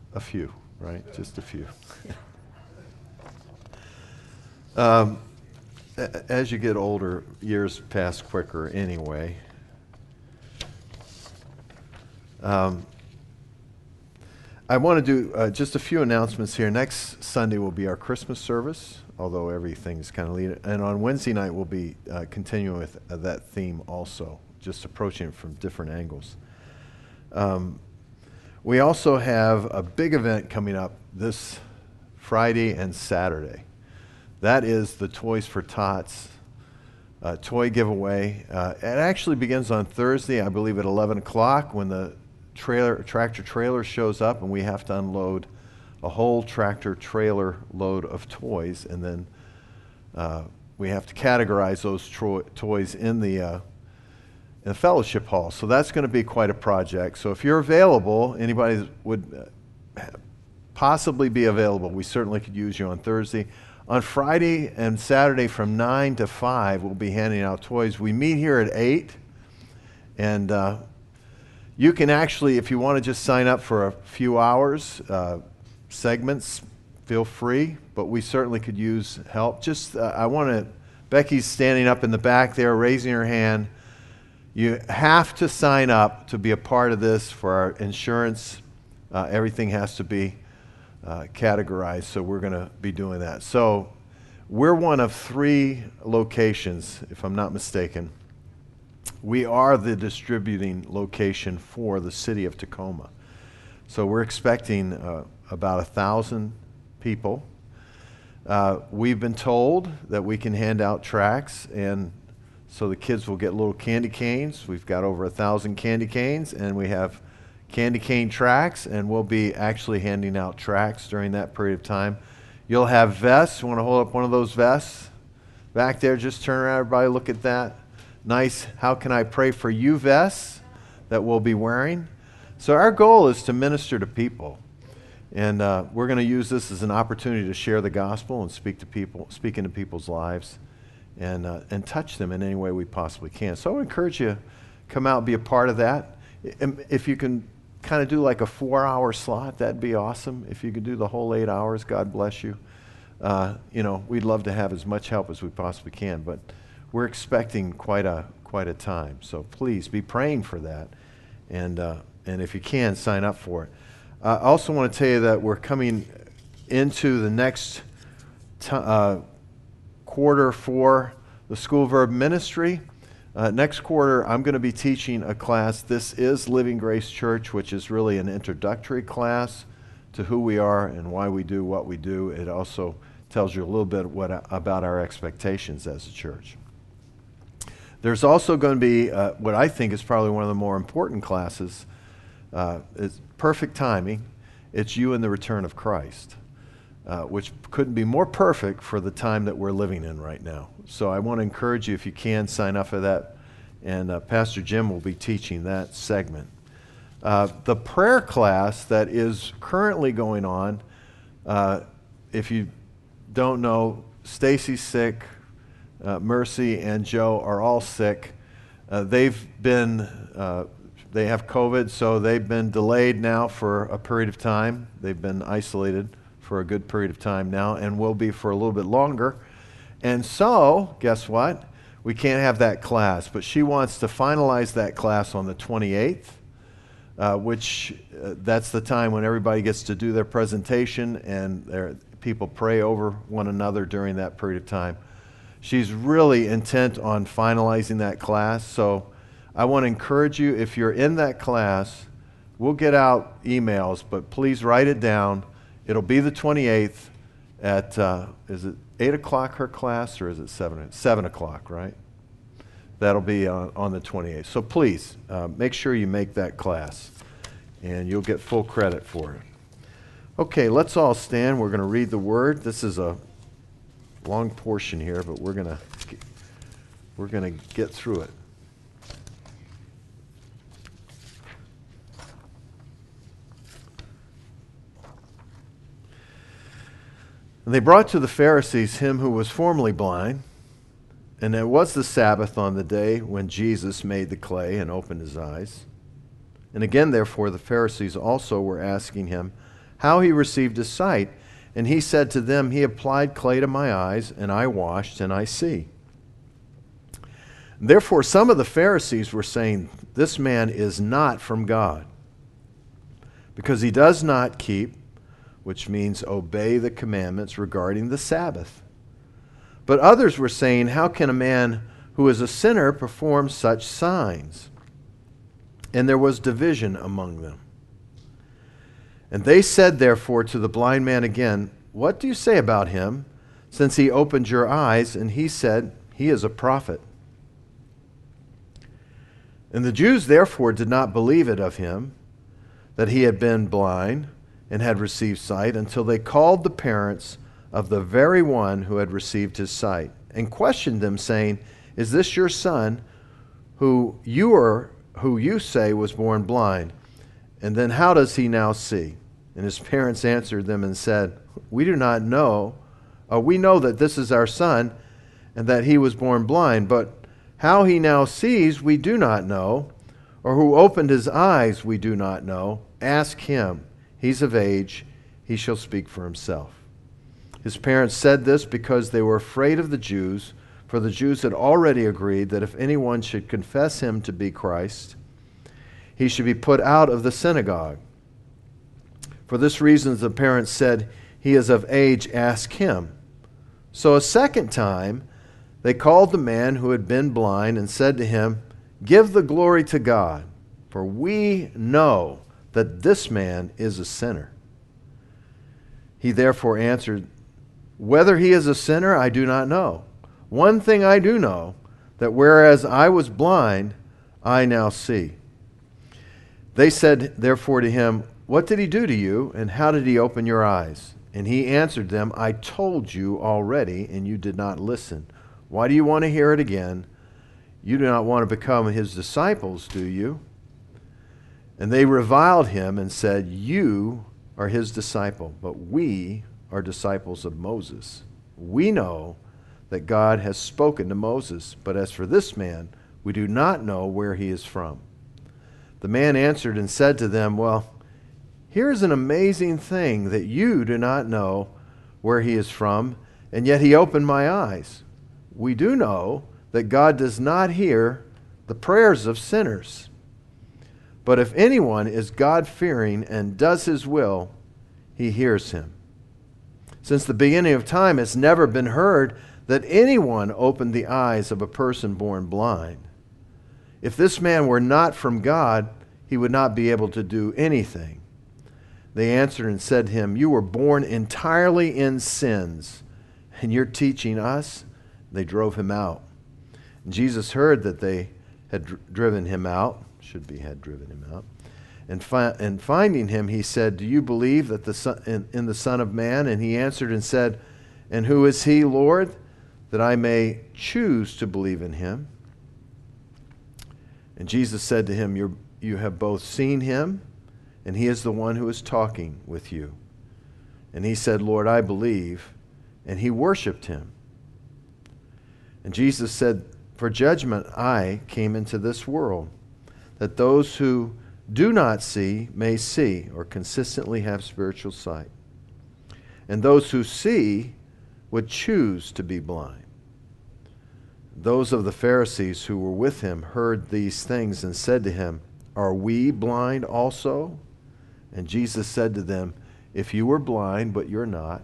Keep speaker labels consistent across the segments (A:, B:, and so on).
A: a few, right? Just a few. um, as you get older, years pass quicker anyway. Um, I want to do just a few announcements here. Next Sunday will be our Christmas service, although everything's kind of leading. And on Wednesday night, we'll be continuing with that theme also, just approaching it from different angles. We also have a big event coming up this Friday and Saturday. That is the Toys for Tots toy giveaway. It actually begins on Thursday, I believe, at 11 o'clock when the tractor trailer shows up, and we have to unload a whole tractor trailer load of toys, and then we have to categorize those toys in the fellowship hall. So that's going to be quite a project. So if you're available, anybody that would possibly be available, we certainly could use you on Thursday. On Friday and Saturday from 9 to 5, we'll be handing out toys. We meet here at 8, and you can actually, if you want to just sign up for a few hours, segments, feel free, but we certainly could use help. Just, Becky's standing up in the back there, raising her hand. You have to sign up to be a part of this for our insurance. Everything has to be categorized, so we're going to be doing that. So we're one of 3 locations, if I'm not mistaken. We are the distributing location for the city of Tacoma. So we're expecting about 1,000 people. We've been told that we can hand out tracts, and so the kids will get little candy canes. We've got over 1,000 candy canes, and we have candy cane tracts, and we'll be actually handing out tracts during that period of time. You'll have vests. You want to hold up one of those vests? Back there, just turn around, everybody, look at that. Nice, how can I pray for you vests that we'll be wearing. So our goal is to minister to people. And we're going to use this as an opportunity to share the gospel and speak into people's lives and touch them in any way we possibly can. So I would encourage you to come out and be a part of that. If you can kind of do like a 4-hour slot, that'd be awesome. If you could do the whole 8 hours, God bless you. We'd love to have as much help as we possibly can, but we're expecting quite a time. So please be praying for that, and if you can, sign up for it. I also want to tell you that we're coming into the next quarter for the School of Verb Ministry. Next quarter, I'm going to be teaching a class. This is Living Grace Church, which is really an introductory class to who we are and why we do what we do. It also tells you a little bit about our expectations as a church. There's also going to be what I think is probably one of the more important classes. It's perfect timing. It's You and the Return of Christ, which couldn't be more perfect for the time that we're living in right now. So I want to encourage you, if you can, sign up for that. And Pastor Jim will be teaching that segment. The prayer class that is currently going on, if you don't know, Stacy's sick, Mercy and Joe are all sick. They have COVID, so they've been delayed now for a period of time. They've been isolated for a good period of time now, and will be for a little bit longer. And so, guess what? We can't have that class, but she wants to finalize that class on the 28th, which that's the time when everybody gets to do their presentation and people pray over one another during that period of time. She's really intent on finalizing that class, so I want to encourage you, if you're in that class, we'll get out emails, but please write it down. It'll be the 28th at, is it 8 o'clock her class, or is it 7? 7 o'clock, right? That'll be on the 28th. So please, make sure you make that class, and you'll get full credit for it. Okay, let's all stand. We're going to read the Word. This is a long portion here, but we're going to get through it. And they brought to the Pharisees him who was formerly blind, and it was the Sabbath on the day when Jesus made the clay and opened his eyes. And again, therefore, the Pharisees also were asking him how he received his sight. And he said to them, He applied clay to my eyes, and I washed, and I see. Therefore, some of the Pharisees were saying, This man is not from God, because he does not keep, which means obey, the commandments regarding the Sabbath. But others were saying, How can a man who is a sinner perform such signs? And there was division among them. And they said, therefore, to the blind man again, What do you say about him, since he opened your eyes? And he said, He is a prophet. And the Jews therefore did not believe it of him, that he had been blind and had received sight, until they called the parents of the very one who had received his sight, and questioned them, saying, Is this your son, who you say was born blind? And then how does he now see? And his parents answered them and said, We do not know. We know that this is our son, and that he was born blind, but how he now sees we do not know, or who opened his eyes we do not know. Ask him. He's of age. He shall speak for himself. His parents said this because they were afraid of the Jews, for the Jews had already agreed that if anyone should confess him to be Christ, he should be put out of the synagogue. For this reason the parents said, He is of age, ask him. So a second time they called the man who had been blind and said to him, Give the glory to God, for we know that this man is a sinner. He therefore answered, Whether he is a sinner, I do not know. One thing I do know, that whereas I was blind, I now see. They said therefore to him, What did he do to you, and how did he open your eyes? And he answered them, I told you already, and you did not listen. Why do you want to hear it again? You do not want to become his disciples, do you? And they reviled him and said, You are his disciple, but we are disciples of Moses. We know that God has spoken to Moses, but as for this man, we do not know where he is from. The man answered and said to them, Well, here's an amazing thing, that you do not know where he is from, and yet he opened my eyes. We do know that God does not hear the prayers of sinners. But if anyone is God-fearing and does his will, he hears him. Since the beginning of time, it's never been heard that anyone opened the eyes of a person born blind. If this man were not from God, he would not be able to do anything. They answered and said to him, You were born entirely in sins, and you're teaching us? They drove him out. And Jesus heard that they had driven him out, had driven him out. And finding him, he said, Do you believe that in the Son of Man? And he answered and said, And who is he, Lord, that I may choose to believe in him? And Jesus said to him, You have both seen him, and he is the one who is talking with you. And he said, Lord, I believe. And he worshiped him. And Jesus said, For judgment I came into this world, that those who do not see may see, or consistently have spiritual sight. And those who see would choose to be blind. Those of the Pharisees who were with him heard these things and said to him, Are we blind also? And Jesus said to them, If you were blind, but you're not,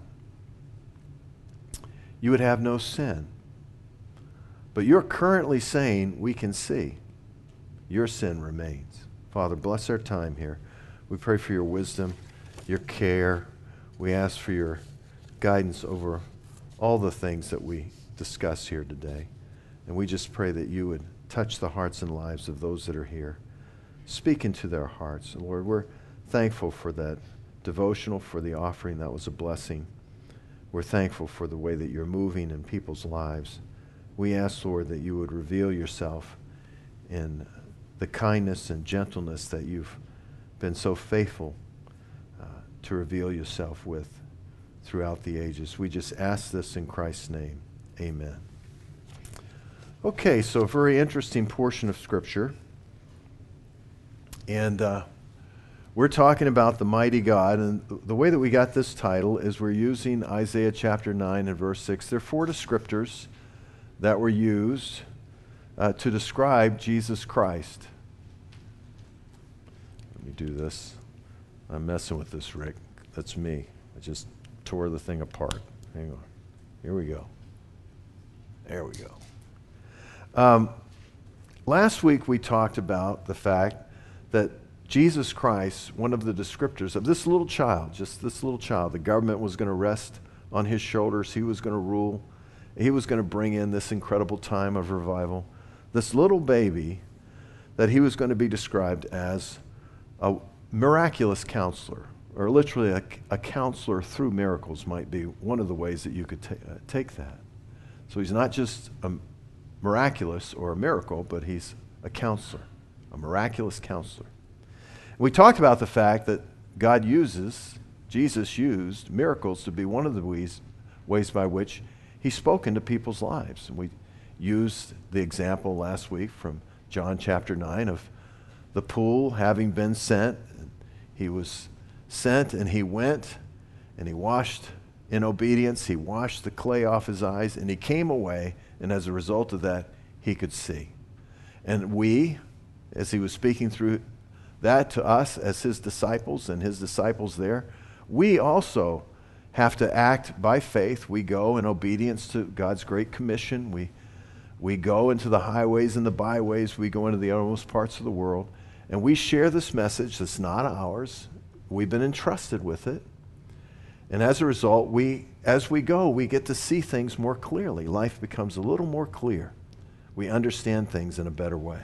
A: you would have no sin. But you're currently saying, We can see. Your sin remains. Father, bless our time here. We pray for your wisdom, your care. We ask for your guidance over all the things that we discuss here today. And we just pray that you would touch the hearts and lives of those that are here. Speak into their hearts. And Lord, we're thankful for that devotional, for the offering. That was a blessing. We're thankful for the way that you're moving in people's lives. We ask, Lord, that you would reveal yourself in the kindness and gentleness that you've been so faithful to reveal yourself with throughout the ages. We just ask this in Christ's name. Amen. Okay, so a very interesting portion of Scripture. And We're talking about the mighty God, and the way that we got this title is we're using Isaiah chapter 9 and verse 6. There are 4 descriptors that were used to describe Jesus Christ. Let me do this. I'm messing with this, Rick. That's me. I just tore the thing apart. Hang on. Here we go. There we go. Last week we talked about the fact that Jesus Christ, one of the descriptors of this little child, just this little child, the government was going to rest on his shoulders. He was going to rule. He was going to bring in this incredible time of revival. This little baby that he was going to be described as a miraculous counselor, or literally a counselor through miracles might be one of the ways that you could take that. So he's not just a miraculous or a miracle, but he's a counselor, a miraculous counselor. We talked about the fact that Jesus used miracles to be one of the ways by which he spoke into people's lives. And we used the example last week from John chapter 9 of the pool having been sent. He was sent and he went and he washed in obedience. He washed the clay off his eyes and he came away, and as a result of that, he could see. And we, as he was speaking through that to us as his disciples and his disciples there, we also have to act by faith. We go in obedience to God's great commission. We go into the highways and the byways. We go into the uttermost parts of the world. And we share this message that's not ours. We've been entrusted with it. And as a result, as we go, we get to see things more clearly. Life becomes a little more clear. We understand things in a better way.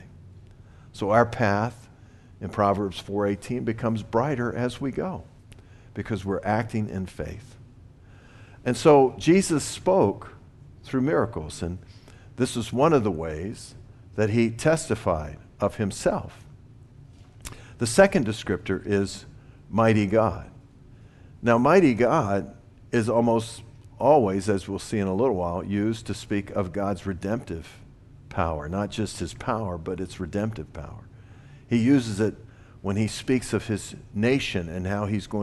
A: So our path in Proverbs 4:18 becomes brighter as we go because we're acting in faith. And so Jesus spoke through miracles, and this is one of the ways that he testified of himself. The second descriptor is mighty God. Now, mighty God is almost always, as we'll see in a little while, used to speak of God's redemptive power, not just his power, but its redemptive power. He uses it when he speaks of his nation and how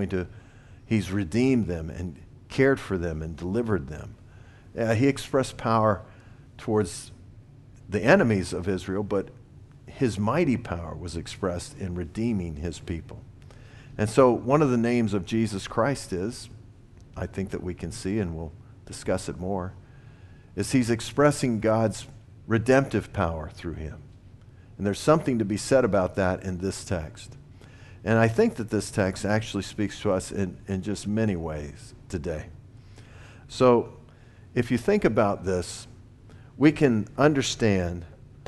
A: he's redeemed them and cared for them and delivered them. He expressed power towards the enemies of Israel, but his mighty power was expressed in redeeming his people. And so one of the names of Jesus Christ is, I think that we can see, and we'll discuss it more, is he's expressing God's redemptive power through him. And there's something to be said about that in this text. And I think that this text actually speaks to us in just many ways today. So if you think about this, we can understand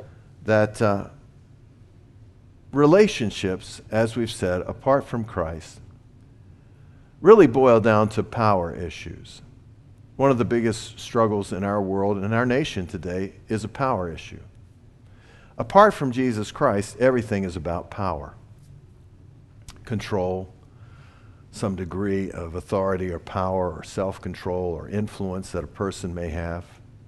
A: that relationships, as we've said, apart from Christ, really boil down to power issues. One of the biggest struggles in our world and in our nation today is a power issue. Apart from Jesus Christ, everything is about power, control, some degree of authority or power or self-control or influence that a person may have.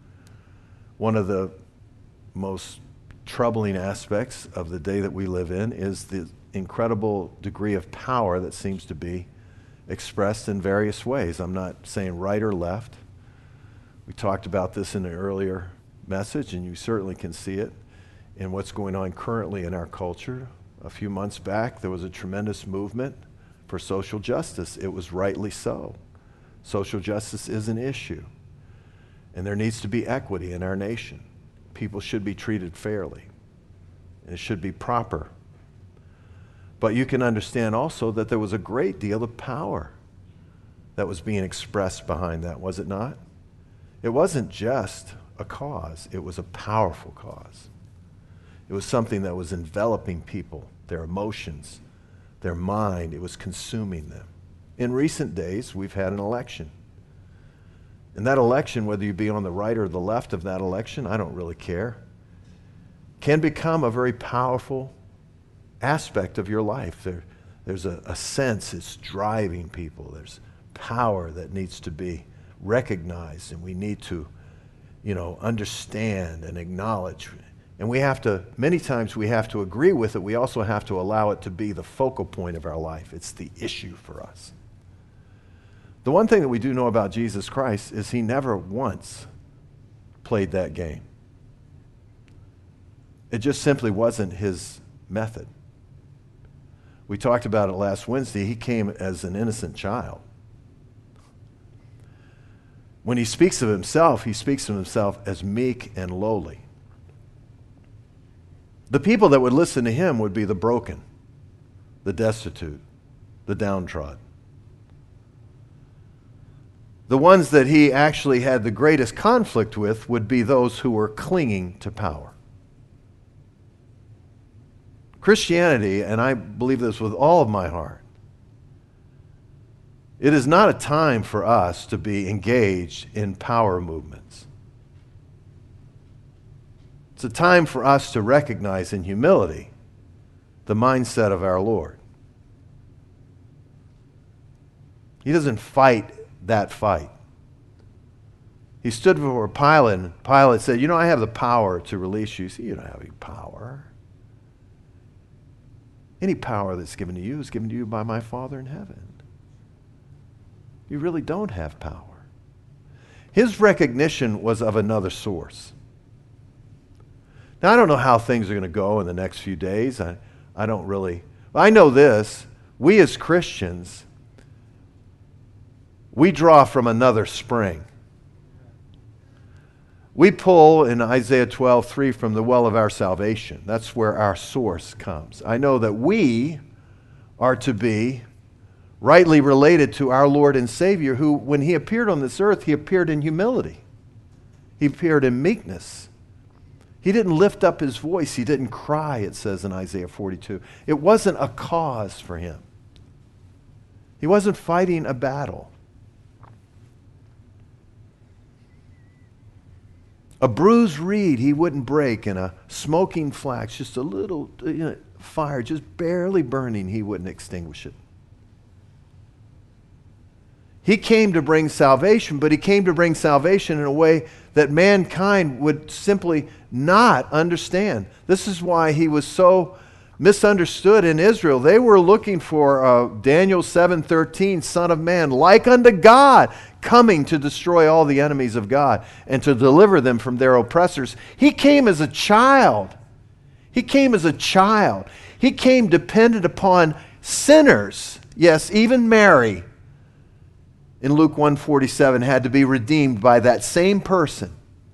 A: One of the most troubling aspects of the day that we live in is the incredible degree of power that seems to be expressed in various ways. I'm not saying right or left. We talked about this in an earlier message, and you certainly can see it in what's going on currently in our culture. A few months back, there was a tremendous movement for social justice. It was rightly so. Social justice is an issue, and there needs to be equity in our nation. People should be treated fairly, and it should be proper. But you can understand also that there was a great deal of power that was being expressed behind that, was it not? It wasn't just a cause, it was a powerful cause. It was something that was enveloping people, their emotions, their mind. It was consuming them. In recent days, we've had an election. And that election, whether you be on the right or the left of that election, I don't really care, can become a very powerful aspect of your life. There's a sense it's driving people. There's power that needs to be recognized, and we need to, understand and acknowledge And many times we have to agree with it. We also have to allow it to be the focal point of our life. It's the issue for us. The one thing that we do know about Jesus Christ is he never once played that game. It just simply wasn't his method. We talked about it last Wednesday. He came as an innocent child. When he speaks of himself, he speaks of himself as meek and lowly. The people that would listen to him would be the broken, the destitute, the downtrodden. The ones that he actually had the greatest conflict with would be those who were clinging to power. Christianity, and I believe this with all of my heart, it is not a time for us to be engaged in power movements. It's a time for us to recognize in humility the mindset of our Lord. He doesn't fight that fight. He stood before Pilate, and Pilate said, I have the power to release you. You don't have any power. Any power that's given to you is given to you by my Father in heaven. You really don't have power. His recognition was of another source. Now, I don't know how things are going to go in the next few days. I don't really. I know this. We as Christians, we draw from another spring. We pull in Isaiah 12:3 from the well of our salvation. That's where our source comes. I know that we are to be rightly related to our Lord and Savior, who, when he appeared on this earth, he appeared in humility. He appeared in meekness. He didn't lift up his voice. He didn't cry, it says in Isaiah 42. It wasn't a cause for him. He wasn't fighting a battle. A bruised reed he wouldn't break, and a smoking flax, just a little fire, just barely burning, he wouldn't extinguish it. He came to bring salvation, but he came to bring salvation in a way that mankind would simply not understand. This is why he was so misunderstood in Israel. They were looking for Daniel 7:13, Son of Man, like unto God, coming to destroy all the enemies of God and to deliver them from their oppressors. He came as a child. He came as a child. He came dependent upon sinners. Yes, even Mary, in Luke 1:47, had to be redeemed by that same person.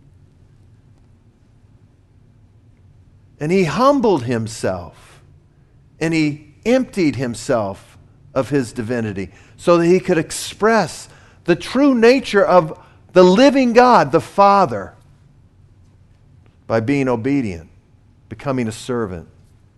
A: And he humbled himself, and he emptied himself of his divinity so that he could express the true nature of the living God, the Father, by being obedient, becoming a servant.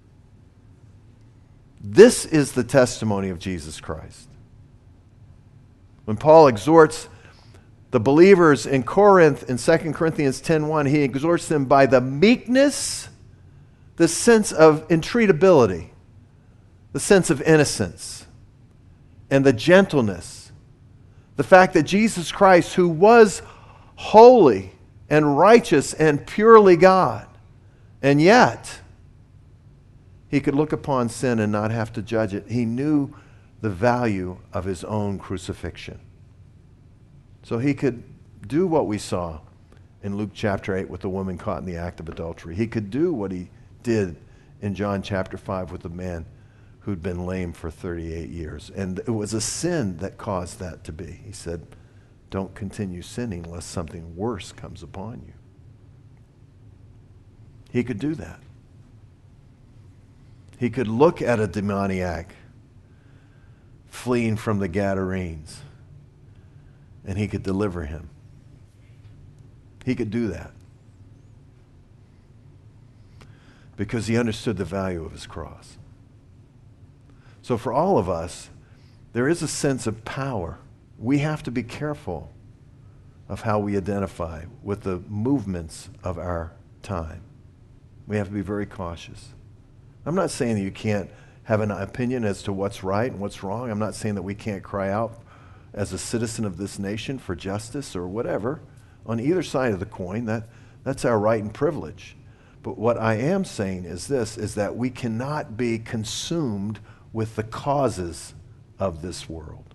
A: This is the testimony of Jesus Christ. When Paul exhorts the believers in Corinth in 2 Corinthians 10:1, he exhorts them by the meekness, the sense of entreatability, the sense of innocence, and the gentleness. The fact that Jesus Christ, who was holy and righteous and purely God, and yet he could look upon sin and not have to judge it. He knew the value of his own crucifixion. So he could do what we saw in Luke chapter 8 with the woman caught in the act of adultery. He could do what he did in John chapter 5 with the man who'd been lame for 38 years. And it was a sin that caused that to be. He said, don't continue sinning lest something worse comes upon you. He could do that. He could look at a demoniac fleeing from the Gadarenes, and he could deliver him. He could do that because he understood the value of his cross. So for all of us, there is a sense of power. We have to be careful of how we identify with the movements of our time. We have to be very cautious. I'm not saying that you can't have an opinion as to what's right and what's wrong. I'm not saying that we can't cry out as a citizen of this nation for justice or whatever. On either side of the coin, that's our right and privilege. But what I am saying is this, is that we cannot be consumed with the causes of this world.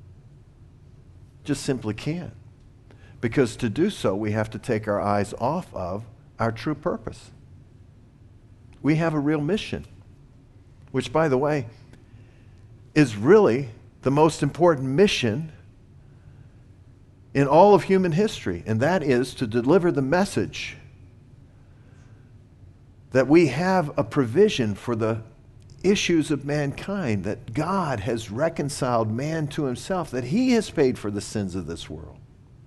A: Just simply can't. Because to do so, we have to take our eyes off of our true purpose. We have a real mission, which, by the way, is really the most important mission in all of human history, and that is to deliver the message that we have a provision for the issues of mankind, that God has reconciled man to himself, that he has paid for the sins of this world.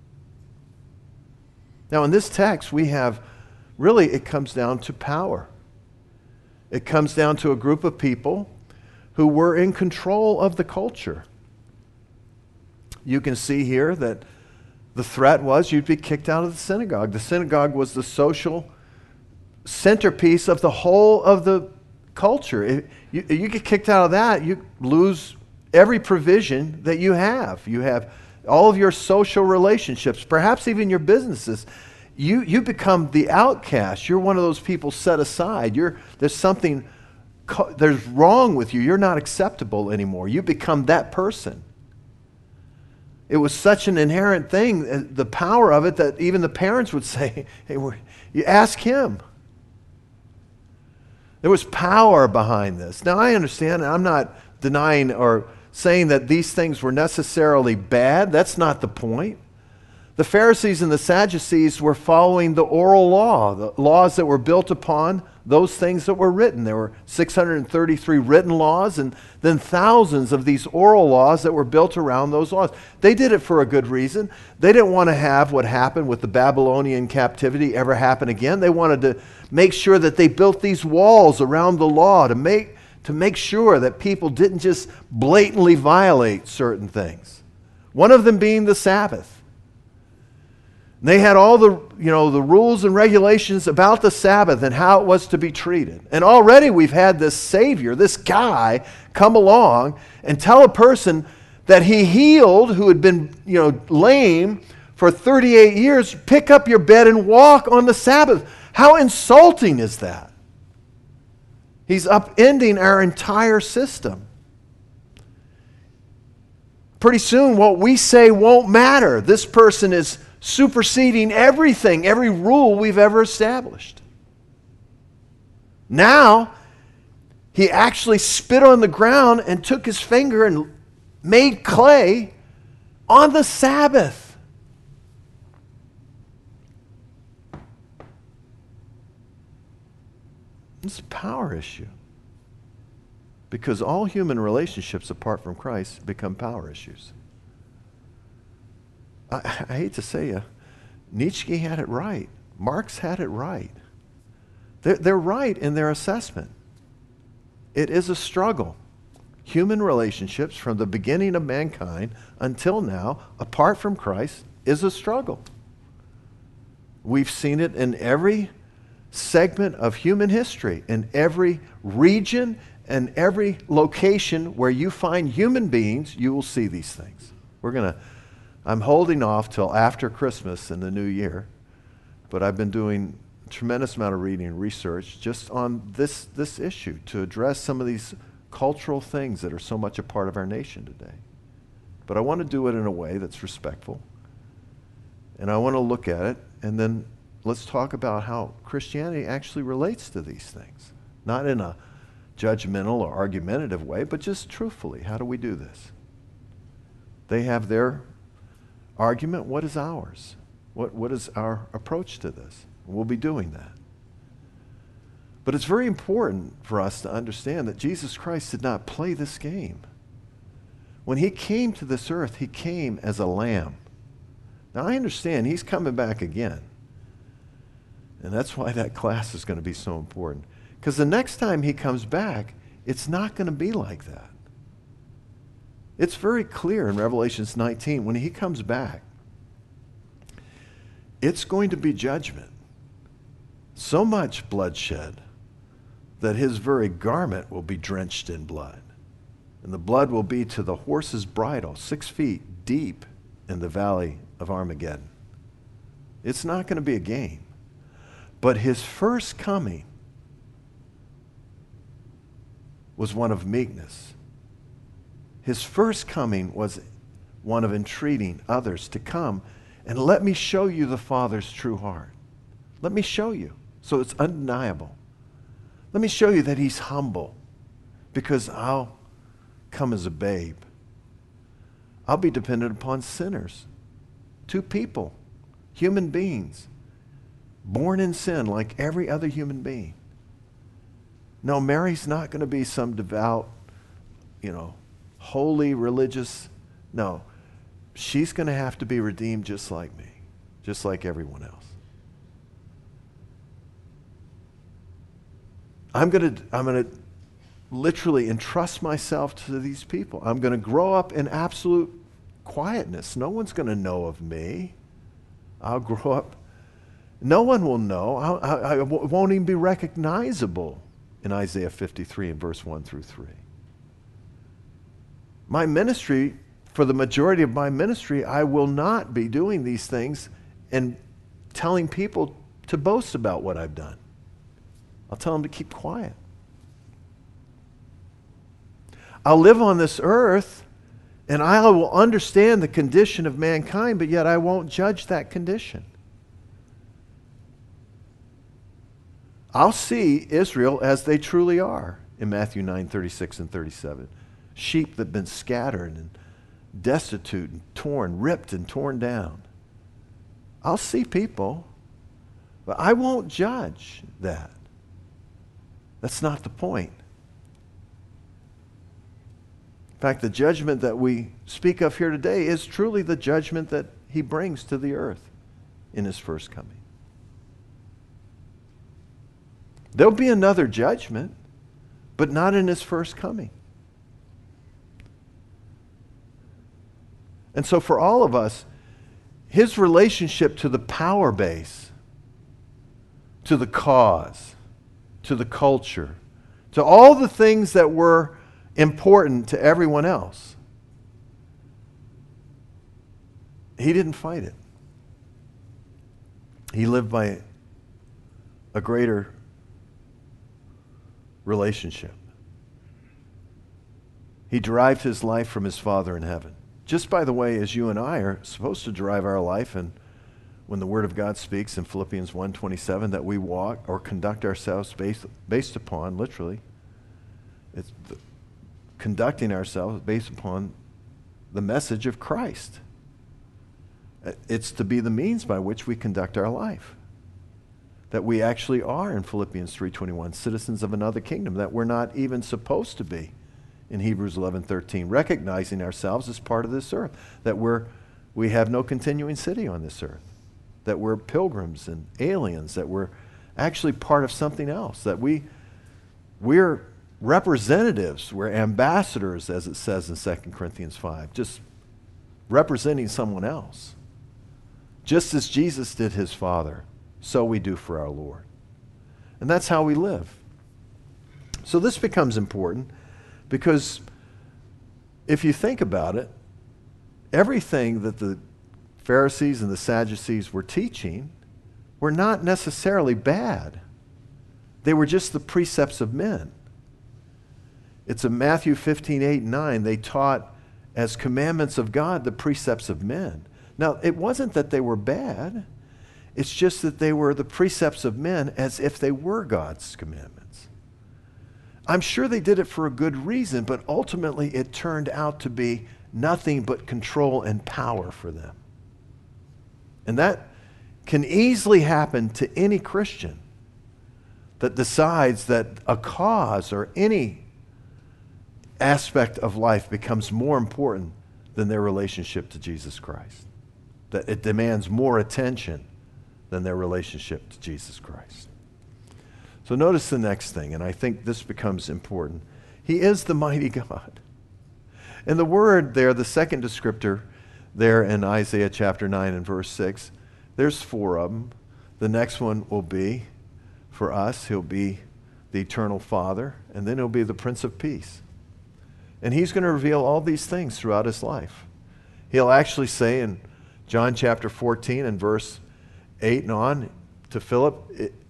A: Now, in this text, we have, really, it comes down to power. It comes down to a group of people who were in control of the culture. You can see here that the threat was you'd be kicked out of the synagogue. The synagogue was the social centerpiece of the whole of the culture. If you get kicked out of that, you lose every provision that you have. You have all of your social relationships, perhaps even your businesses. You become the outcast. You're one of those people set aside. There's something there's wrong with you. You're not acceptable anymore. You become that person. It was such an inherent thing, the power of it, that even the parents would say, hey, you ask him. There was power behind this. Now, I understand, and I'm not denying or saying that these things were necessarily bad. That's not the point. The Pharisees and the Sadducees were following the oral law, the laws that were built upon those things that were written. There were 633 written laws, and then thousands of these oral laws that were built around those laws. They did it for a good reason. They didn't want to have what happened with the Babylonian captivity ever happen again. They wanted to make sure that they built these walls around the law to make sure that people didn't just blatantly violate certain things. One of them being the Sabbath. They had all the rules and regulations about the Sabbath and how it was to be treated. And already we've had this Savior, this guy, come along and tell a person that he healed, who had been lame for 38 years, pick up your bed and walk on the Sabbath. How insulting is that? He's upending our entire system. Pretty soon what we say won't matter. This person is superseding everything, every rule we've ever established. Now, he actually spit on the ground and took his finger and made clay on the Sabbath. It's a power issue. Because all human relationships apart from Christ become power issues. I hate to say it, Nietzsche had it right. Marx had it right. They're right in their assessment. It is a struggle. Human relationships from the beginning of mankind until now, apart from Christ, is a struggle. We've seen it in every segment of human history, in every region and every location where you find human beings, you will see these things. I'm holding off till after Christmas and the new year, but I've been doing a tremendous amount of reading and research just on this issue to address some of these cultural things that are so much a part of our nation today. But I want to do it in a way that's respectful, and I want to look at it, and then let's talk about how Christianity actually relates to these things. Not in a judgmental or argumentative way, but just truthfully. How do we do this? They have their argument. What is ours? What is our approach to this? We'll be doing that. But it's very important for us to understand that Jesus Christ did not play this game. When he came to this earth, he came as a lamb. Now I understand he's coming back again. And that's why that class is going to be so important. Because the next time he comes back, it's not going to be like that. It's very clear in Revelation 19, when he comes back, it's going to be judgment. So much bloodshed that his very garment will be drenched in blood. And the blood will be to the horse's bridle, 6 feet deep in the valley of Armageddon. It's not going to be a game. But his first coming was one of meekness. His first coming was one of entreating others to come and let me show you the Father's true heart. Let me show you. So it's undeniable. Let me show you that he's humble, because I'll come as a babe. I'll be dependent upon sinners. Two people, human beings, born in sin like every other human being. No, Mary's not going to be some devout, holy, religious. No, she's going to have to be redeemed just like me, just like everyone else. I'm going to literally entrust myself to these people. I'm going to grow up in absolute quietness. No one's going to know of me. I'll grow up. No one will know. I won't even be recognizable in Isaiah 53 and verse 1 through 3. My ministry, for the majority of my ministry, I will not be doing these things and telling people to boast about what I've done. I'll tell them to keep quiet. I'll live on this earth and I will understand the condition of mankind, but yet I won't judge that condition. I'll see Israel as they truly are in Matthew 9:36 and 37. Sheep that have been scattered and destitute and torn, ripped and torn down. I'll see people, but I won't judge that. That's not the point. In fact, the judgment that we speak of here today is truly the judgment that he brings to the earth in his first coming. There'll be another judgment, but not in his first coming. And so for all of us, his relationship to the power base, to the cause, to the culture, to all the things that were important to everyone else, he didn't fight it. He lived by a greater relationship. He derived his life from his Father in heaven. Just by the way, as you and I are supposed to derive our life, and when the Word of God speaks in Philippians 1:27 that we walk or conduct ourselves based upon, literally, it's conducting ourselves based upon the message of Christ. It's to be the means by which we conduct our life. That we actually are, in Philippians 3:21, citizens of another kingdom, that we're not even supposed to be in Hebrews 11:13, recognizing ourselves as part of this earth, that we have no continuing city on this earth, that we're pilgrims and aliens, that we're actually part of something else, that we're representatives, we're ambassadors, as it says in 2 Corinthians 5, just representing someone else. Just as Jesus did his Father, so we do for our Lord. And that's how we live. So this becomes important because if you think about it, everything that the Pharisees and the Sadducees were teaching were not necessarily bad. They were just the precepts of men. It's in Matthew 15:8 and 9, they taught as commandments of God the precepts of men. Now, it wasn't that they were bad. It's just that they were the precepts of men as if they were God's commandments. I'm sure they did it for a good reason, but ultimately it turned out to be nothing but control and power for them. And that can easily happen to any Christian that decides that a cause or any aspect of life becomes more important than their relationship to Jesus Christ. That it demands more attention than their relationship to Jesus Christ. So notice the next thing, and I think this becomes important. He is the mighty God. And the word there, the second descriptor there in Isaiah chapter 9 and verse 6, there's 4 of them. The next one will be, for us, he'll be the eternal Father, and then he'll be the Prince of Peace. And he's going to reveal all these things throughout his life. He'll actually say in John chapter 14 and verse 8 and on to Philip,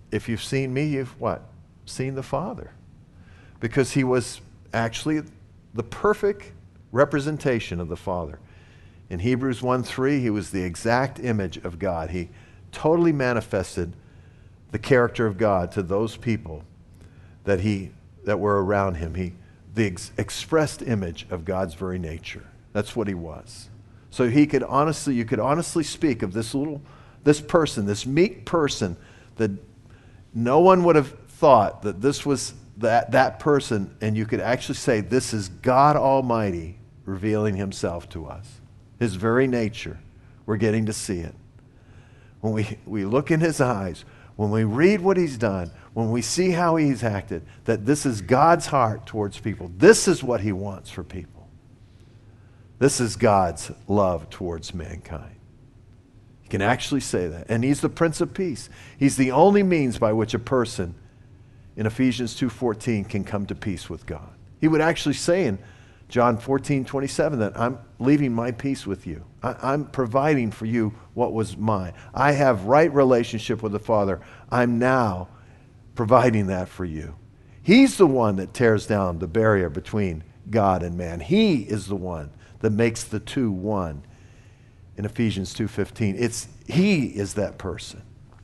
A: if you've seen me, you've what? Seen the Father. Because he was actually the perfect representation of the Father. In Hebrews 1:3, he was the exact image of God. He totally manifested the character of God to those people that were around him. The expressed image of God's very nature. That's what he was. So you could honestly speak of this person, this meek person, that no one would have thought that this was that person, and you could actually say, this is God Almighty revealing himself to us. His very nature. We're getting to see it. When we look in his eyes, when we read what he's done, when we see how he's acted, that this is God's heart towards people. This is what he wants for people. This is God's love towards mankind. You can actually say that. And he's the Prince of Peace. He's the only means by which a person in Ephesians 2:14 can come to peace with God. He would actually say in John 14:27 that I'm leaving my peace with you. I'm providing for you what was mine. I have right relationship with the Father. I'm now providing that for you. He's the one that tears down the barrier between God and man. He is the one that makes the two one. In Ephesians 2:15, he is that person.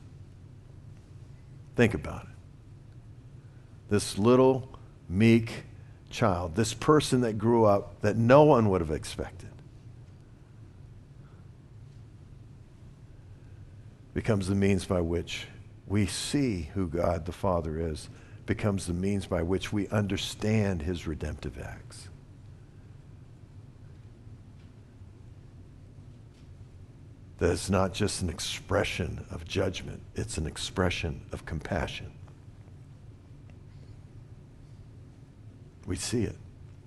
A: Think about it. This little meek child, this person that grew up that no one would have expected, becomes the means by which we see who God the Father is, becomes the means by which we understand his redemptive acts. That it's not just an expression of judgment, it's an expression of compassion. We see it.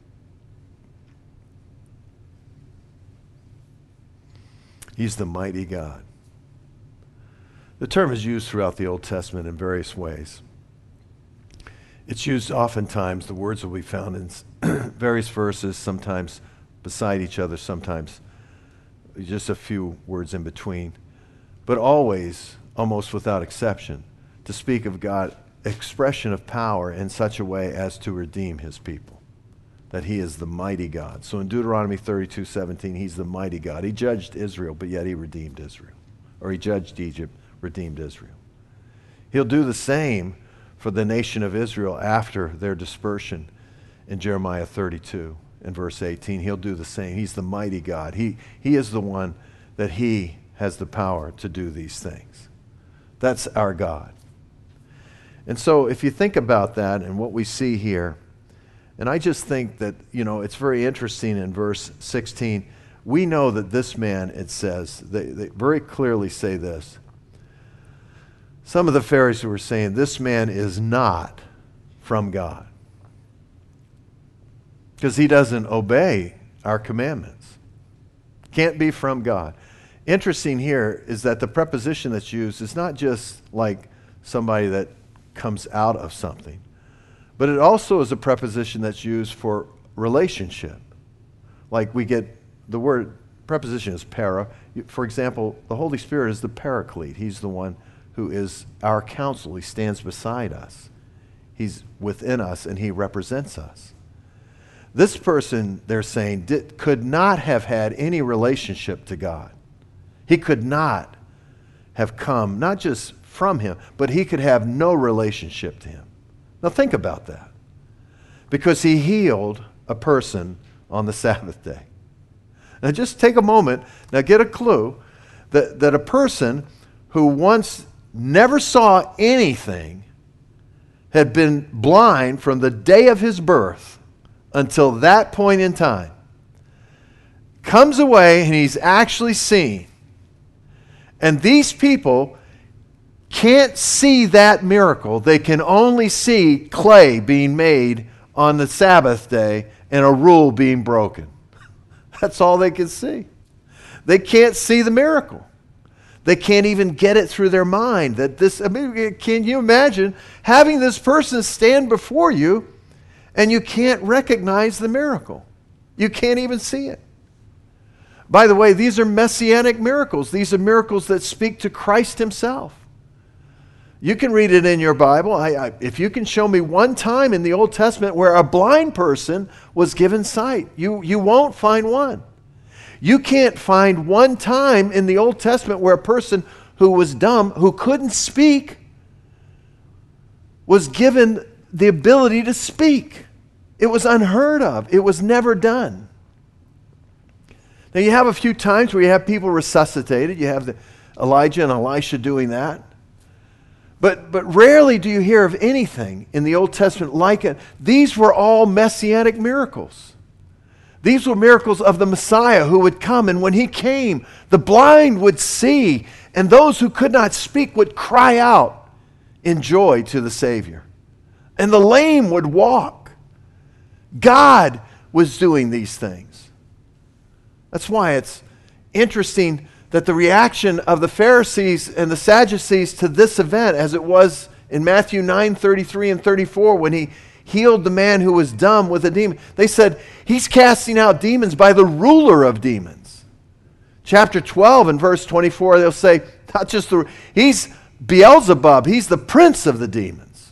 A: He's the mighty God. The term is used throughout the Old Testament in various ways. It's used oftentimes, the words will be found in various verses, sometimes beside each other, sometimes just a few words in between. But always, almost without exception, to speak of God, expression of power in such a way as to redeem his people. That he is the mighty God. So in Deuteronomy 32:17, he's the mighty God. He judged Israel, but yet he redeemed Israel. Or he judged Egypt, redeemed Israel. He'll do the same for the nation of Israel after their dispersion in Jeremiah 32 and verse 18. He'll do the same. He's the mighty God. He is the one that he has the power to do these things. That's our God. And so if you think about that and what we see here, and I just think that, it's very interesting in verse 16. We know that this man, it says, they very clearly say this. Some of the Pharisees were saying, this man is not from God, because he doesn't obey our commandments. Can't be from God. Interesting here is that the preposition that's used is not just like somebody that comes out of something, but it also is a preposition that's used for relationship. Like we get the word, preposition is para. For example, the Holy Spirit is the paraclete. He's the one who is our counsel. He stands beside us. He's within us and he represents us. This person, they're saying, could not have had any relationship to God. He could not have come, not just from him, but he could have no relationship to him. Now think about that. Because he healed a person on the Sabbath day. Now just take a moment, now get a clue that a person who once never saw anything, had been blind from the day of his birth until that point in time, comes away and he's actually seen. And these people can't see that miracle. They can only see clay being made on the Sabbath day and a rule being broken. That's all they can see. They can't see the miracle. They can't even get it through their mind that this, can you imagine having this person stand before you and you can't recognize the miracle? You can't even see it. By the way, these are messianic miracles. These are miracles that speak to Christ himself. You can read it in your Bible. If you can show me one time in the Old Testament where a blind person was given sight, you won't find one. You can't find one time in the Old Testament where a person who was dumb, who couldn't speak, was given the ability to speak. It was unheard of. It was never done. Now you have a few times where you have people resuscitated. You have Elijah and Elisha doing that. But rarely do you hear of anything in the Old Testament like it. These were all messianic miracles. These were miracles of the Messiah who would come, and when he came, the blind would see, and those who could not speak would cry out in joy to the Savior. And the lame would walk. God was doing these things. That's why it's interesting that the reaction of the Pharisees and the Sadducees to this event, as it was in Matthew 9:33 and 34, when he healed the man who was dumb with a demon, they said, he's casting out demons by the ruler of demons. Chapter 12 and verse 24, they'll say, not just he's Beelzebub, he's the prince of the demons.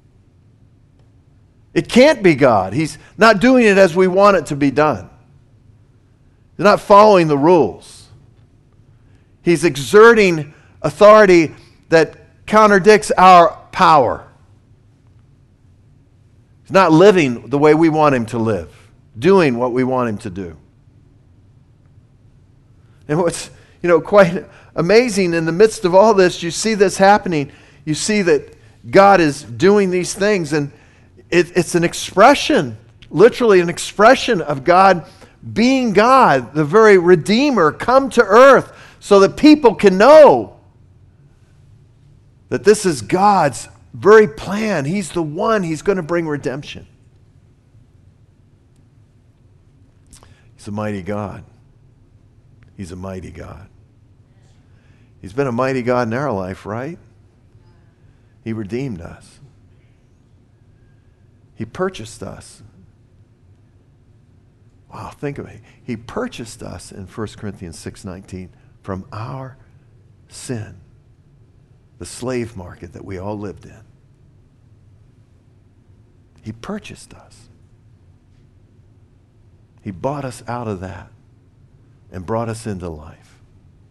A: It can't be God. He's not doing it as we want it to be done. He's not following the rules. He's exerting authority that contradicts our power. He's not living the way we want him to live, doing what we want him to do. And what's quite amazing in the midst of all this, you see this happening. You see that God is doing these things, and it's an expression, literally an expression of God being God, the very Redeemer, come to earth so that people can know that this is God's very plan. He's the one. He's going to bring redemption. He's a mighty God. He's a mighty God. He's been a mighty God in our life, right? He redeemed us. He purchased us. Wow, think of it. He purchased us in 1 Corinthians 6:19 from our sin, the slave market that we all lived in. He purchased us. He bought us out of that and brought us into life.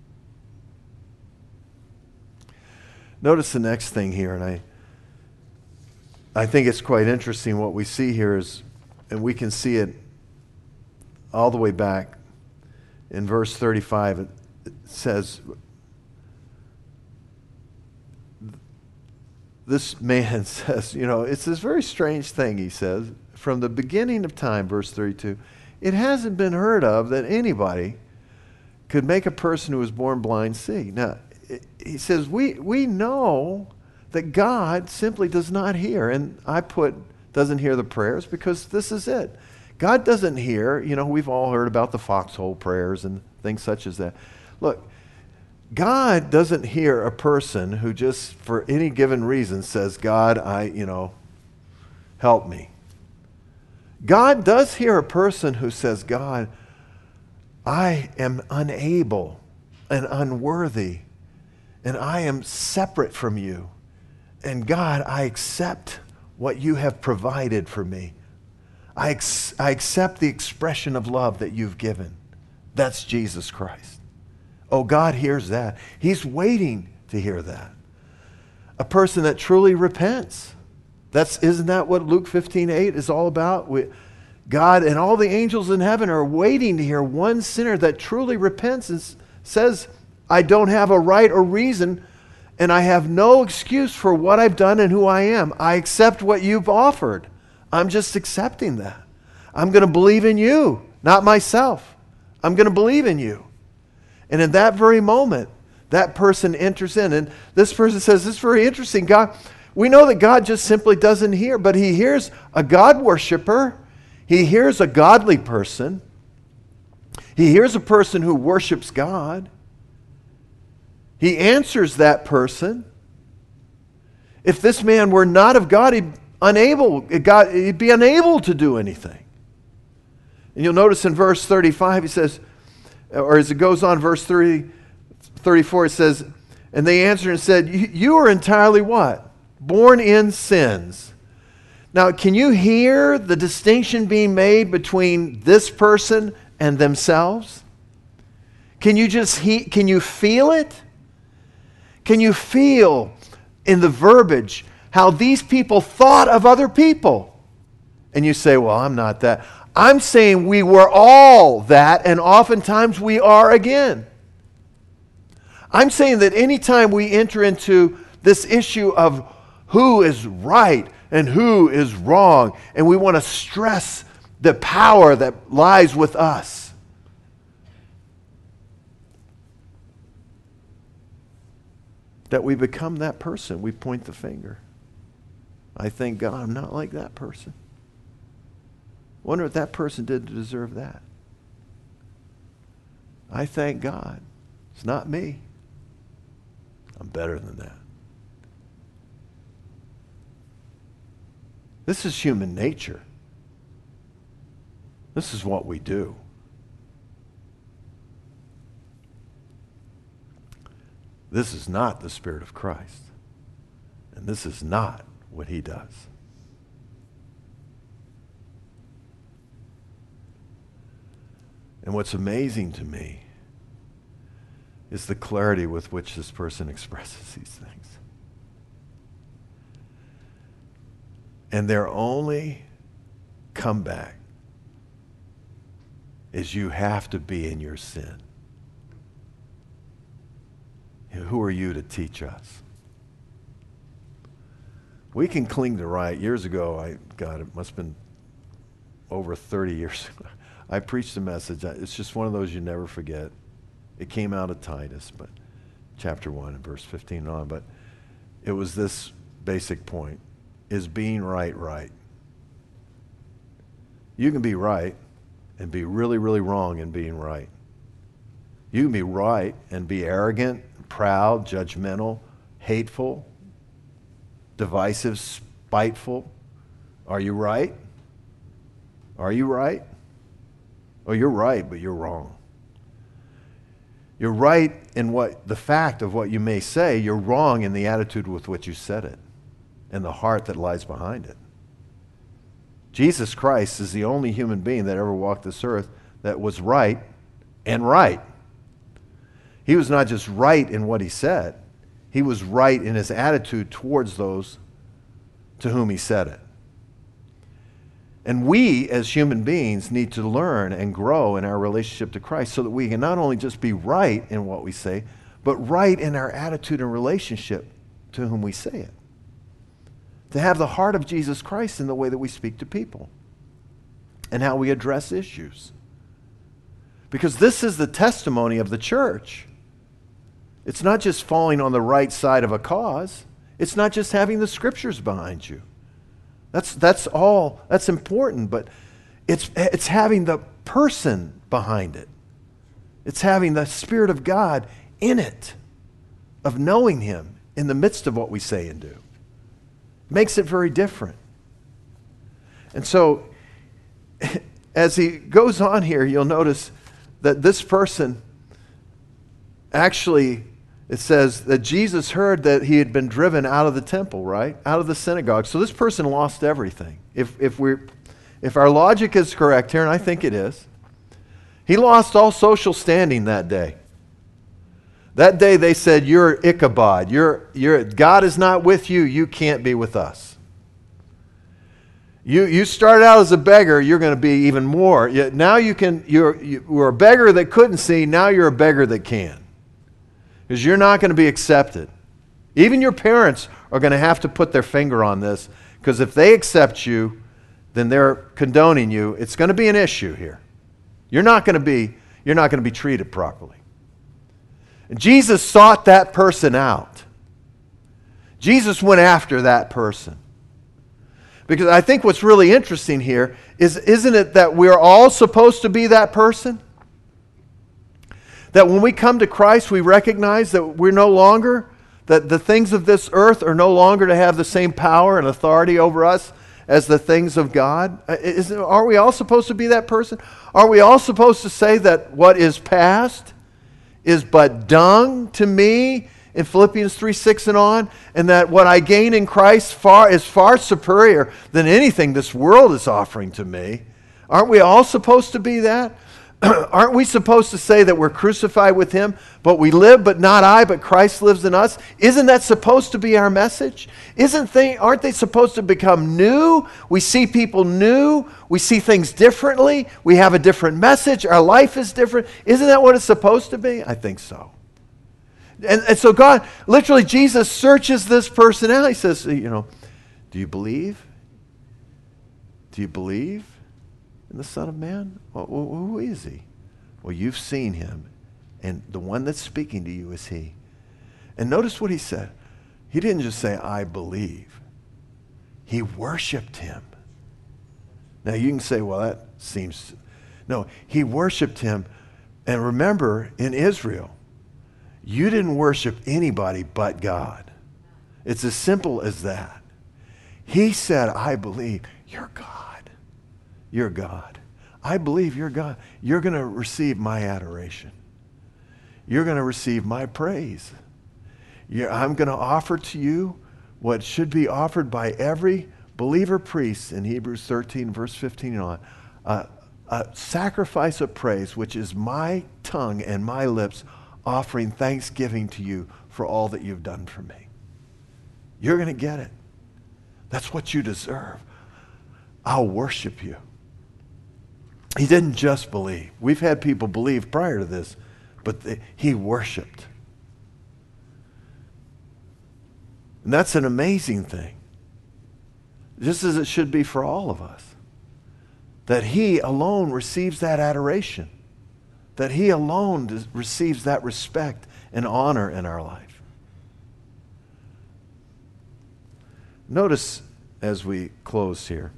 A: Notice the next thing here, and I think it's quite interesting what we see here is, and we can see it all the way back in verse 35. It says, this man says, it's this very strange thing, he says, from the beginning of time, verse 32, it hasn't been heard of that anybody could make a person who was born blind see. Now, he says, we know that God simply does not hear, and I put doesn't hear the prayers because this is it. God doesn't hear, we've all heard about the foxhole prayers and things such as that. Look, God doesn't hear a person who just for any given reason says, God, help me. God does hear a person who says, God, I am unable and unworthy, and I am separate from you. And God, I accept what you have provided for me. I accept the expression of love that you've given. That's Jesus Christ. Oh, God hears that. He's waiting to hear that. A person that truly repents. Isn't that what Luke 15:8 is all about? God and all the angels in heaven are waiting to hear one sinner that truly repents and says, I don't have a right or reason, and I have no excuse for what I've done and who I am. I accept what you've offered. I'm just accepting that. I'm going to believe in you, not myself. I'm going to believe in you. And in that very moment, that person enters in. And this person says, this is very interesting. God, we know that God just simply doesn't hear, but he hears a God worshiper. He hears a godly person. He hears a person who worships God. He answers that person. If this man were not of God, he'd be unable to do anything. And you'll notice in verse 35, he says, or as it goes on, verse 34, it says, And they answered and said, you are entirely what? Born in sins. Now, can you hear the distinction being made between this person and themselves? Can you can you feel it? Can you feel in the verbiage how these people thought of other people? And you say, well, I'm not that. I'm saying we were all that, and oftentimes we are again. I'm saying that anytime we enter into this issue of who is right and who is wrong, and we want to stress the power that lies with us, that we become that person. We point the finger. I thank God I'm not like that person. Wonder what that person did to deserve that. I thank God it's not me. I'm better than that. This is human nature. This is what we do. This is not the Spirit of Christ. And this is not what he does. And what's amazing to me is the clarity with which this person expresses these things. And their only comeback is you have to be in your sin. Who are you to teach us? We can cling to right. Years ago, it must have been over 30 years ago, I preached a message. It's just one of those you never forget. It came out of Titus, but chapter 1 and verse 15 and on. But it was this basic point. Is being right right? You can be right and be really, really wrong in being right. You can be right and be arrogant, proud, judgmental, hateful, divisive, spiteful. Are you right? Are you right? Oh, you're right, but you're wrong. You're right in the fact of what you may say. You're wrong in the attitude with which you said it and the heart that lies behind it. Jesus Christ is the only human being that ever walked this earth that was right and right. He was not just right in what he said. He was right in his attitude towards those to whom he said it. And we, as human beings, need to learn and grow in our relationship to Christ so that we can not only just be right in what we say, but right in our attitude and relationship to whom we say it. To have the heart of Jesus Christ in the way that we speak to people and how we address issues. Because this is the testimony of the church. It's not just falling on the right side of a cause. It's not just having the scriptures behind you. That's all. That's important, but it's having the person behind it. It's having the Spirit of God in it, of knowing him in the midst of what we say and do. Makes it very different. And so, as he goes on here, you'll notice that this person actually, it says that Jesus heard that he had been driven out of the temple, right? Out of the synagogue. So this person lost everything. If our logic is correct here, and I think it is, he lost all social standing that day. That day they said, you're Ichabod. God is not with you. You can't be with us. You started out as a beggar. You're going to be even more. Now you were a beggar that couldn't see. Now you're a beggar that can. Because you're not going to be accepted. Even your parents are going to have to put their finger on this, because if they accept you, then they're condoning you. It's going to be an issue here. You're not going to be treated properly. And Jesus sought that person out. Jesus went after that person. Because I think what's really interesting here is, isn't it that we're all supposed to be that person? That when we come to Christ, we recognize that we're no longer, that the things of this earth are no longer to have the same power and authority over us as the things of God. Are we all supposed to be that person? Are we all supposed to say that what is past is but dung to me in Philippians 3:6 and on, and that what I gain in Christ is far superior than anything this world is offering to me? Aren't we all supposed to be that? Aren't we supposed to say that we're crucified with him, but we live, but not I, but Christ lives in us? Isn't that supposed to be our message? Aren't they supposed to become new? We see people new. We see things differently. We have a different message. Our life is different. Isn't that what it's supposed to be? I think so. And so God, literally Jesus searches this person out. He says, do you believe? Do you believe in the Son of Man? Well, who is he? Well, you've seen him, and the one that's speaking to you is he. And notice what he said. He didn't just say, I believe. He worshiped him. Now you can say, well, that seems... No, he worshiped him. And remember, in Israel, you didn't worship anybody but God. It's as simple as that. He said, I believe you're God. You're God. I believe you're God. You're going to receive my adoration. You're going to receive my praise. I'm going to offer to you what should be offered by every believer priest in Hebrews 13, verse 15 and on. A sacrifice of praise, which is my tongue and my lips offering thanksgiving to you for all that you've done for me. You're going to get it. That's what you deserve. I'll worship you. He didn't just believe. We've had people believe prior to this, but he worshiped. And that's an amazing thing. Just as it should be for all of us. That he alone receives that adoration. That he alone receives that respect and honor in our life. Notice as we close here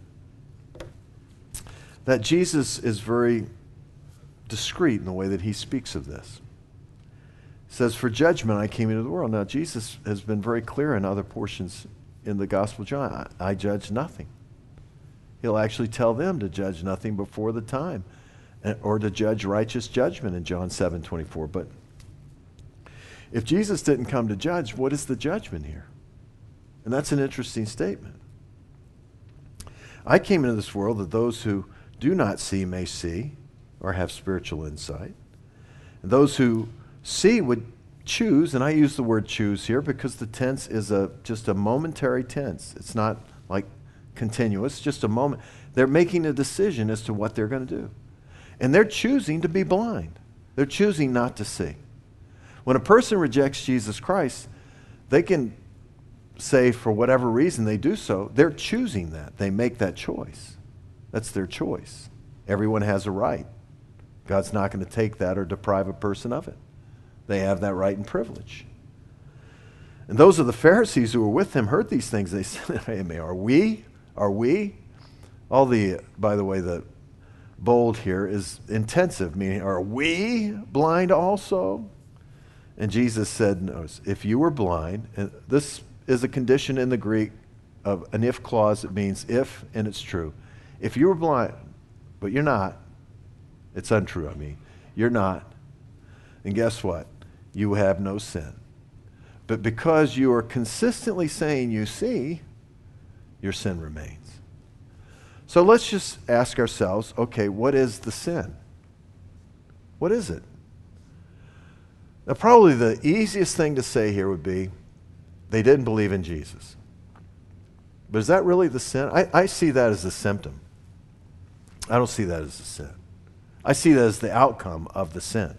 A: that Jesus is very discreet in the way that he speaks of this. He says, for judgment I came into the world. Now Jesus has been very clear in other portions in the Gospel of John. I judge nothing. He'll actually tell them to judge nothing before the time, or to judge righteous judgment in John 7:24. But if Jesus didn't come to judge, what is the judgment here? And that's an interesting statement. I came into this world that those who do not see may see, or have spiritual insight. And those who see would choose, and I use the word choose here because the tense is just a momentary tense. It's not like continuous, just a moment. They're making a decision as to what they're going to do. And they're choosing to be blind. They're choosing not to see. When a person rejects Jesus Christ, they can say for whatever reason they do so, they're choosing that. They make that choice. That's their choice. Everyone has a right. God's not going to take that or deprive a person of it. They have that right and privilege. And those of the Pharisees who were with him heard these things. They said, hey, are we? By the way, the bold here is intensive, meaning, are we blind also? And Jesus said, no, if you were blind, and this is a condition in the Greek of an if clause. It means if, and it's true. If you were blind, but you're not, it's untrue, you're not. And guess what? You have no sin. But because you are consistently saying you see, your sin remains. So let's just ask ourselves, okay, what is the sin? What is it? Now, probably the easiest thing to say here would be, they didn't believe in Jesus. But is that really the sin? I see that as a symptom. I don't see that as a sin. I see that as the outcome of the sin.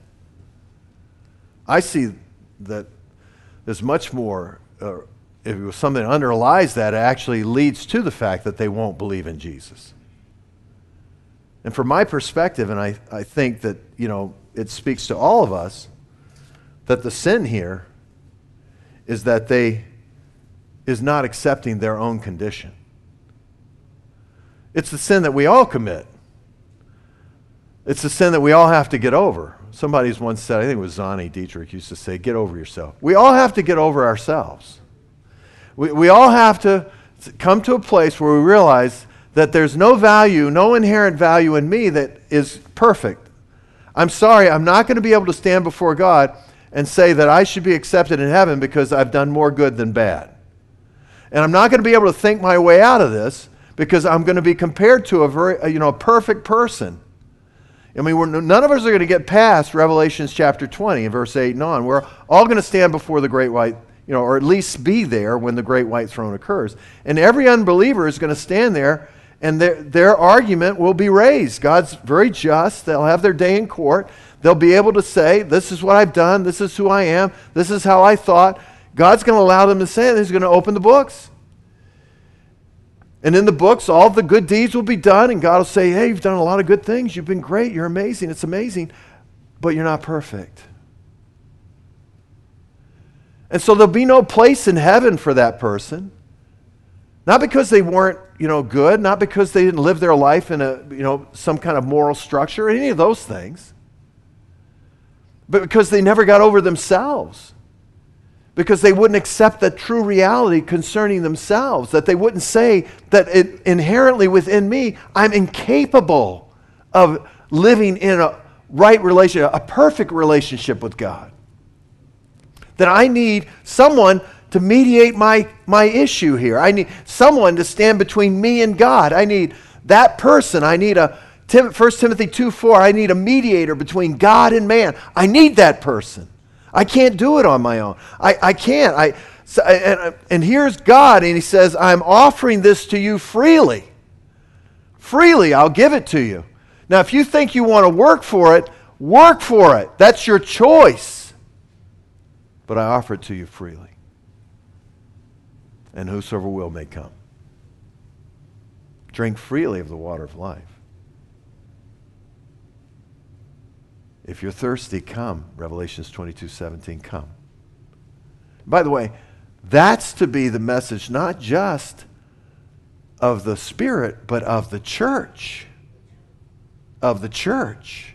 A: I see that there's much more, if it was something that underlies that, it actually leads to the fact that they won't believe in Jesus. And from my perspective, and I think that, it speaks to all of us, that the sin here is that they is not accepting their own condition. It's the sin that we all commit. It's the sin that we all have to get over. Somebody's once said, I think it was Zani Dietrich used to say, get over yourself. We all have to get over ourselves. We all have to come to a place where we realize that there's no value, no inherent value in me that is perfect. I'm sorry, I'm not going to be able to stand before God and say that I should be accepted in heaven because I've done more good than bad. And I'm not going to be able to think my way out of this because I'm going to be compared to a perfect person. I mean, none of us are going to get past Revelations chapter 20 and verse 8 and on. We're all going to stand before the great white, or at least be there when the great white throne occurs. And every unbeliever is going to stand there, and their argument will be raised. God's very just. They'll have their day in court. They'll be able to say, this is what I've done. This is who I am. This is how I thought. God's going to allow them to say it. He's going to open the books. And in the books, all the good deeds will be done, and God will say, hey, you've done a lot of good things. You've been great. You're amazing. It's amazing. But you're not perfect. And so there'll be no place in heaven for that person. Not because they weren't, good, not because they didn't live their life in some kind of moral structure, or any of those things. But because they never got over themselves. Because they wouldn't accept the true reality concerning themselves. That they wouldn't say that inherently within me, I'm incapable of living in a right relationship, a perfect relationship with God. That I need someone to mediate my issue here. I need someone to stand between me and God. I need that person. I need 1 Timothy 2:4, I need a mediator between God and man. I need that person. I can't do it on my own. I can't. And here's God, and he says, I'm offering this to you freely. Freely, I'll give it to you. Now, if you think you want to work for it, work for it. That's your choice. But I offer it to you freely. And whosoever will may come. Drink freely of the water of life. If you're thirsty, come. Revelations 22:17, come. By the way, that's to be the message not just of the Spirit, but of the church. Of the church.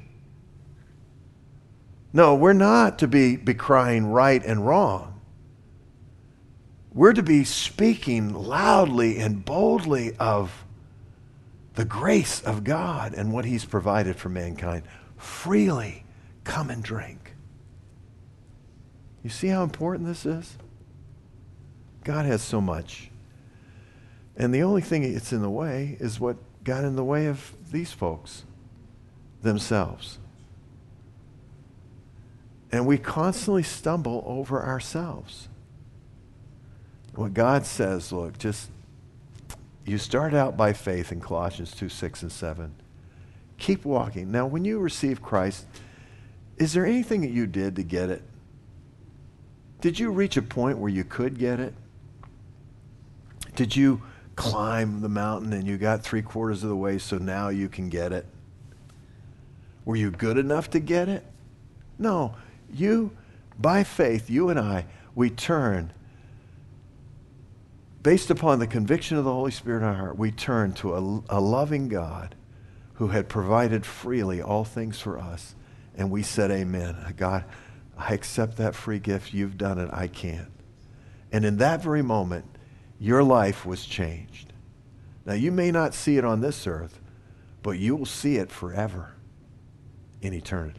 A: No, we're not to be crying right and wrong. We're to be speaking loudly and boldly of the grace of God and what he's provided for mankind. Freely come and drink. You see how important this is? God has so much. And the only thing that's in the way is what got in the way of these folks themselves. And we constantly stumble over ourselves. What God says, look, you start out by faith in Colossians 2:6 and 7. Keep walking. Now, when you receive Christ, is there anything that you did to get it? Did you reach a point where you could get it? Did you climb the mountain and you got 3/4 of the way so now you can get it? Were you good enough to get it? No. By faith, you and I, we turn, based upon the conviction of the Holy Spirit in our heart, we turn to a loving God who had provided freely all things for us. And we said, amen. God, I accept that free gift. You've done it. I can't. And in that very moment, your life was changed. Now, you may not see it on this earth, but you will see it forever in eternity.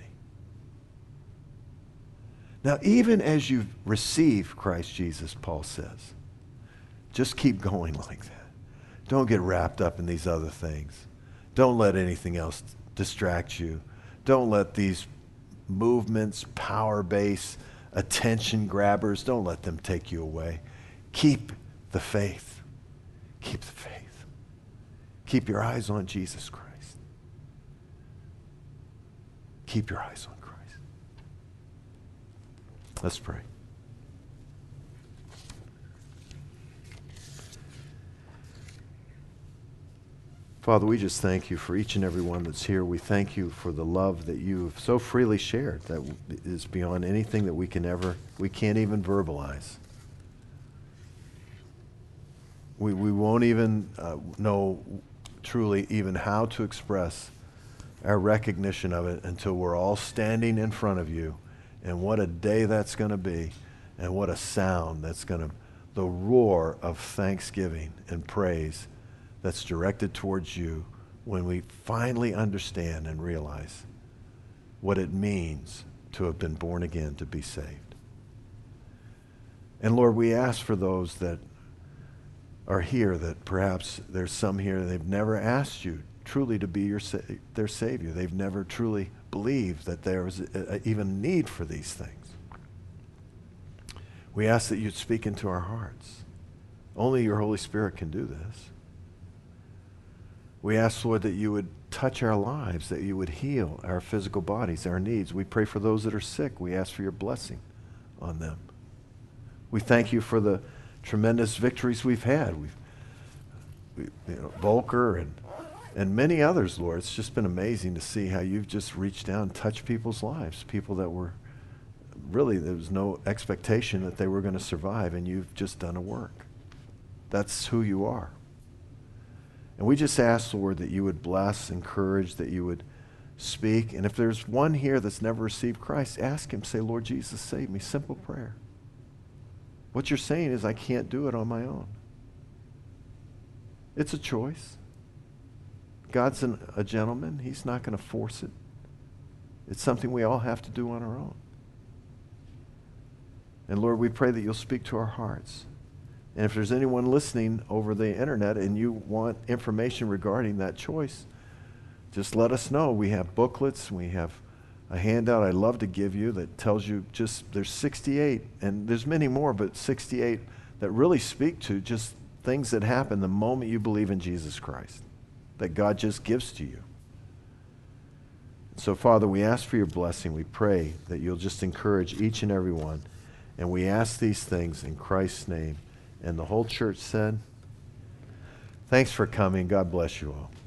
A: Now, even as you receive Christ Jesus, Paul says, just keep going like that. Don't get wrapped up in these other things. Don't let anything else distract you. Don't let these movements, power base, attention grabbers, don't let them take you away. Keep the faith. Keep the faith. Keep your eyes on Jesus Christ. Keep your eyes on Christ. Let's pray. Father, we just thank you for each and every one that's here. We thank you for the love that you've so freely shared that is beyond anything that we can't even verbalize. We won't even know truly even how to express our recognition of it until we're all standing in front of you. And what a day that's going to be, and what a sound that's going to, the roar of thanksgiving and praise that's directed towards you when we finally understand and realize what it means to have been born again, to be saved. And Lord, we ask for those that are here, that perhaps there's some here, they've never asked you truly to be their Savior. They've never truly believed that there was even need for these things. We ask that you'd speak into our hearts. Only your Holy Spirit can do this. We ask, Lord, that you would touch our lives, that you would heal our physical bodies, our needs. We pray for those that are sick. We ask for your blessing on them. We thank you for the tremendous victories we've had. Volker and many others, Lord. It's just been amazing to see how you've just reached down and touched people's lives, people that were really, there was no expectation that they were going to survive, and you've just done a work. That's who you are. And we just ask, Lord, that you would bless, encourage, that you would speak. And if there's one here that's never received Christ, ask him, say, Lord Jesus, save me. Simple prayer. What you're saying is I can't do it on my own. It's a choice. God's a gentleman. He's not going to force it. It's something we all have to do on our own. And Lord, we pray that you'll speak to our hearts. And if there's anyone listening over the internet and you want information regarding that choice, just let us know. We have booklets. We have a handout I'd love to give you that tells you there's 68, and there's many more, but 68 that really speak to just things that happen the moment you believe in Jesus Christ, that God just gives to you. So, Father, we ask for your blessing. We pray that you'll just encourage each and every one. And we ask these things in Christ's name. And the whole church said, thanks for coming. God bless you all.